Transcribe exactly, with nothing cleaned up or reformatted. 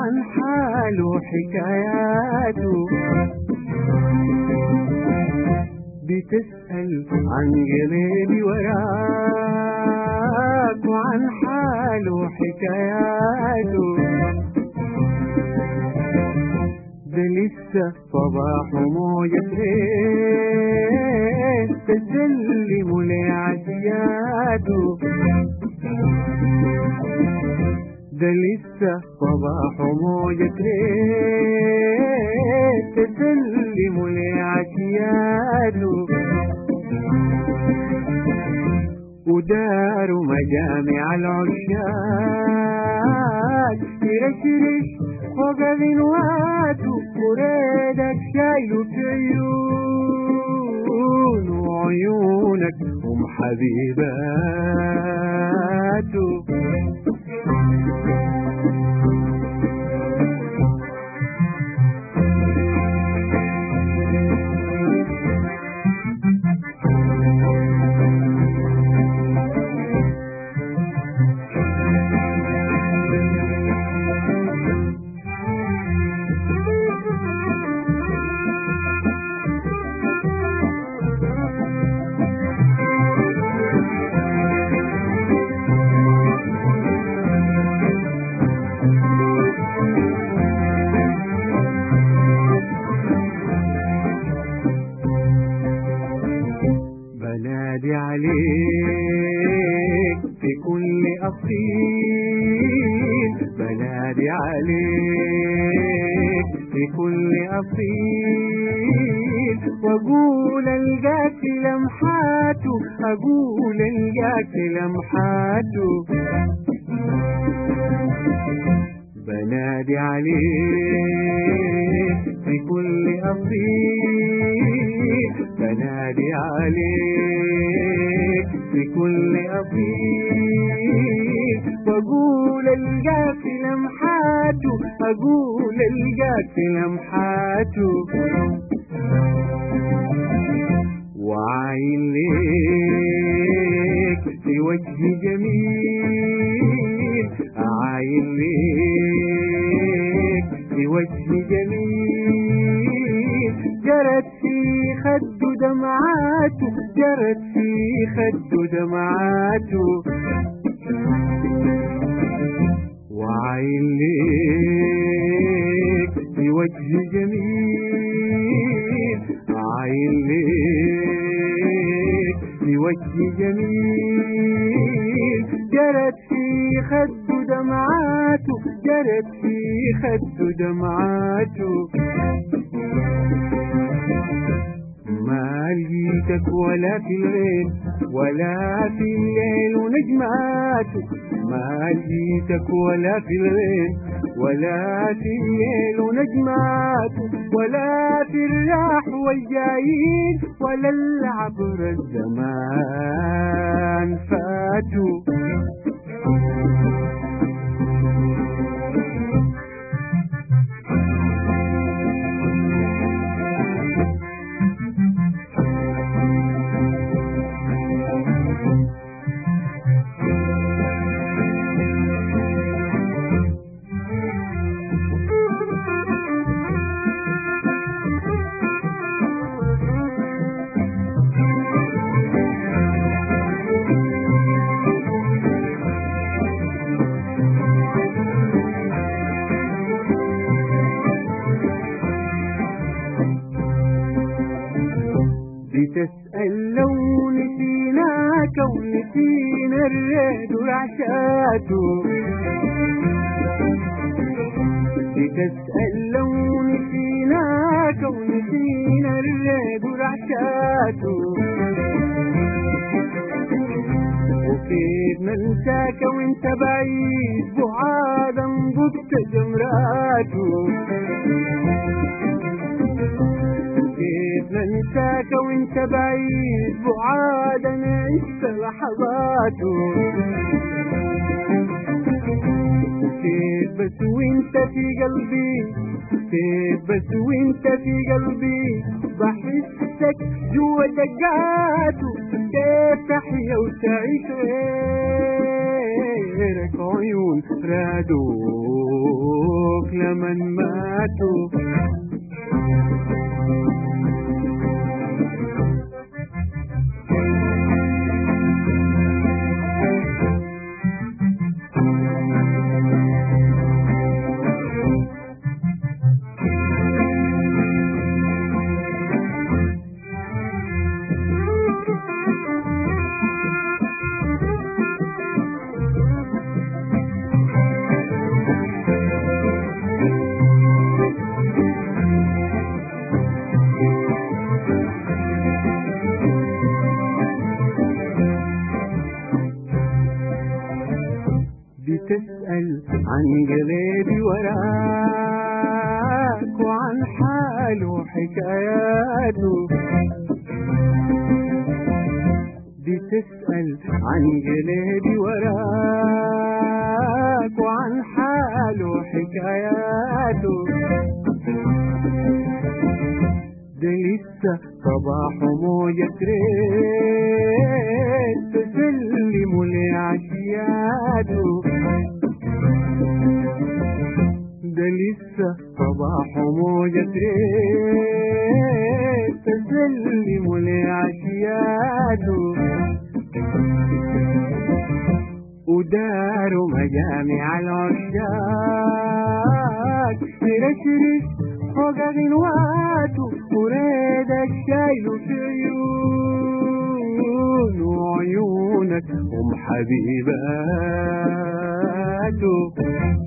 وعن حاله حكاياته، بتسأل عن جميل وراك وعن حاله حكاياته، ده لسه صباح موجة ليه تسلم لعشياته، ده لسه صباح موجة ليه تسلم لعشياته، وداروا مجامع العشاق يرشرش فوق ذنواته، وريدك شايله في عيون وعيونك هم حبيباته. بنادي عليك في كل أصيل، بنادي عليك في كل أصيل، وأقول ألقاك لمحاته، أقول ألقاك لمحاته، بنادي عليك في كل أصيل، بنادي عليك في كل أصيل، وأقول ألقاك لمحاته، أقول ألقاك لمحاته، وعاين ليك في وجه جميل، عاين ليك في وجه جميل، جرت في خد دمعاته، جرت في خد دمعاته، وعاين ليك في وجه جميل، عاين ليك في وجه جميل، جرت في خد دمعاته، جرت في خد دمعاته، ما لقيتك ولا في الغيب ولا في الليل ونجماته، ما لقيتك ولا في الغيب ولا في الليل ونجماته، ولا في الراح والجايين ولا العبر الزمان فاتوا. بتسأل لو نسيناك ونسينا الريد ورعشاته، بتسأل لو نسيناك ونسينا الريد ورعشاته، وكيف ننساك وانت بعيد بعاد انبت جمراته، كيف ننساك وانت بعيد بعادا عشت لحظاته، كيف بس وانت في قلبي، كيف بس وانت في قلبي بحسك جوا دقاته، كيف تحيا وتعيش غيرك عيون رادوك زمن ماتوا. بتسأل عن قلبي وراك وعن حاله وحكاياته. بتسأل عن قلبي وراك وعن حاله وحكاياته. ده لسه صباح موجة ريت تسلم لعشياته. ده لسه صباح موجة ريت تسلم لعشياته. وداروا مجامع العشاق ترشرش فوق غنواته. وريد الشايل في عيون وعيونك هم حبيباته.